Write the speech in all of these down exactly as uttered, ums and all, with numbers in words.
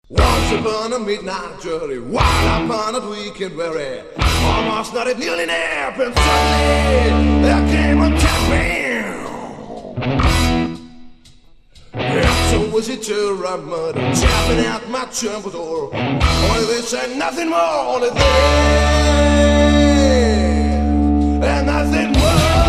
Once upon a midnight journey, while upon a weekend weary, almost not a millionaire, but suddenly there came a tapping. It's a wizard to run mud, tapping at my chamber door. Only this and nothing more, only this and nothing more.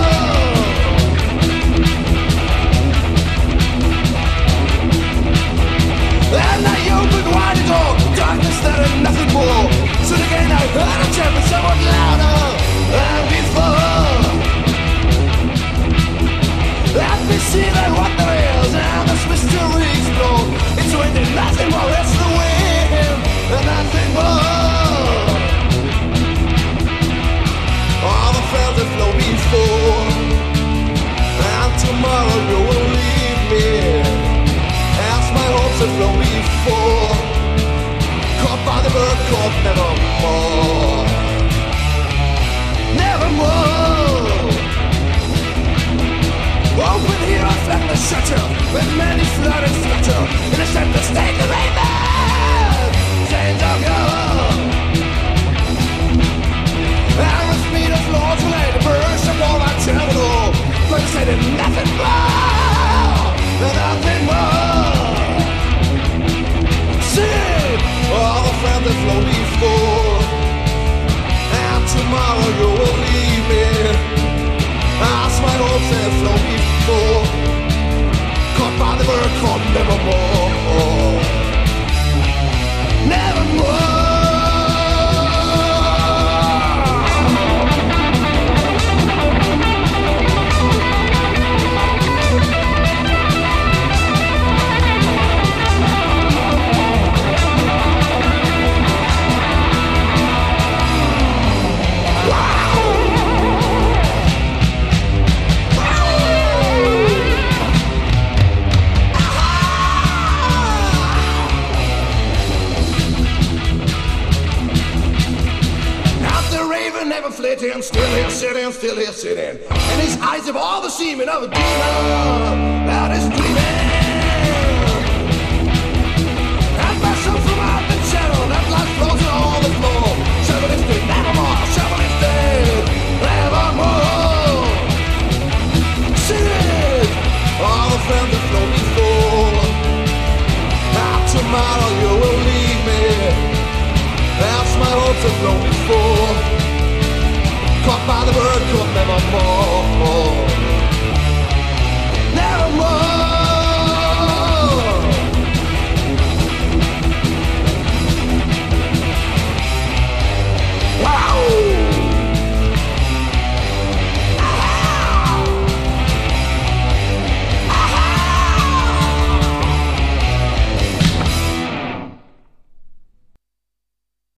And I opened wide the door, darkness there and nothing more. Soon again I heard a chamber somewhat louder than before. Let me see that what there is, and this mystery explode. It's wind and nothing more, it's the wind and nothing more. All the friends that flow before, and tomorrow you will leave me. As my hopes have flown before, caught by the bird, caught nevermore. Nevermore. Open here, I flap the shutter, with many flooded flutter, in a set to stake the raven, chains of gold. And with me the floors will lay the burst upon my terminal, but I said nothing more, nothing more. All the friends that flow before, and tomorrow you will leave me. As my hopes have flown before, caught by the bird, caught nevermore. Nevermore. And still here sitting, still here sitting, and his eyes have all the semen of a demon that is dreaming. And my soul from out the shadow, that light flows on all the floor. Shovel is dead, nevermore. Shovel is dead, nevermore. Sit, all the friends that flow before. Now tomorrow you will leave me. That's my hopes have flown before. Caught by the bird, caught nevermore.